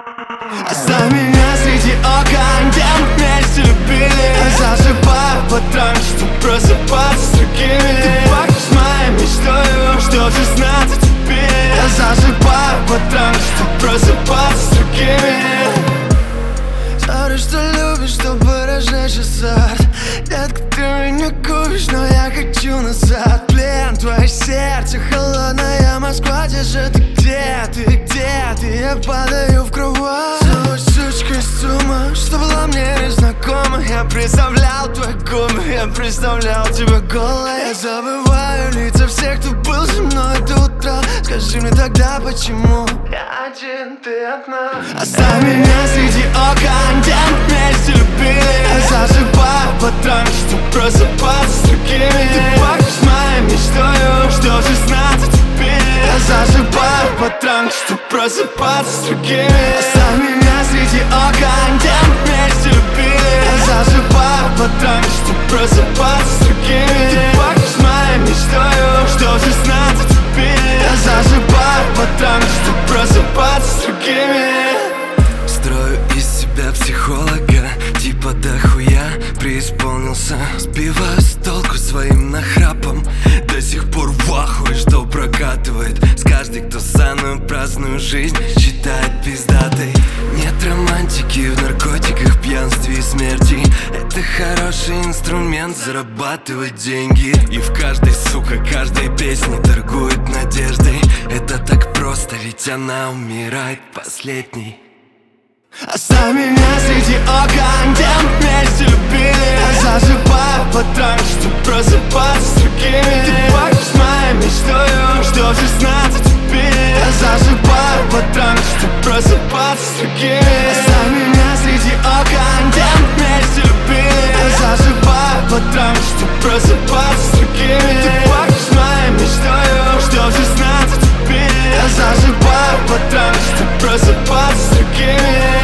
Оставь меня среди окон, где мы вместе любили. Заживаю под транк, чтоб просыпаться с другими. Ты пахнешь моей мечтою, что 16 теперь. Я заживаю под транк, чтоб просыпаться с другими. Sorry, что любишь, чтобы разжечь азарт. Детка, ты меня купишь, но я хочу назад. Плен, твое сердце, холодная Москва. Где же ты, где ты, где ты? Я падаю в кровать. Сучка из ума, что была мне незнакома. Я представлял твои губы, я представлял тебя голой. Я забываю лица всех, кто был со мной до утра. Скажи мне тогда, почему я один, ты одна. Оставь меня среди окон, где мы вместе любили. Я заживаю под транк, чтоб просыпаться с другими. Ты пахнешь моей мечтою, что 16 теперь. Я заживаю под транк, чтоб просыпаться с другими. Оставь меня среди окон, где мы вместе любили. Я заживаю под транк, чтоб просыпаться с другими. Ты пахнешь моей мечтою, что 16 теперь. Я заживаю под транк, чтоб просыпаться с другими. Строю из себя психолога, типа дохуя преисполнился. Сбиваю с толку своим нахрапом. До сих пор в ахуе, что прокатывает. С каждой, кто самую праздную жизнь считает пиздатой. Нет романтики в наркотиках, пьянстве и смерти. Это хороший инструмент зарабатывать деньги. И в каждой, сука, каждой песне торгует надеждой. Это так просто, ведь она умирает последней. Оставь меня среди окон, где мы вместе любили. Я заживаю под транк, чтоб просыпаться с другими. Ты пахнешь моей мечтою, что 16 теперь. Я заживаю под транк, чтоб просыпаться с другими. Оставь меня среди окон, где мы вместе любили. Я заживаю под транк, чтоб просыпаться с другими. Ты пахнешь моей мечтою, что 16 теперь. Я заживаю под транк, чтоб просыпаться с другими.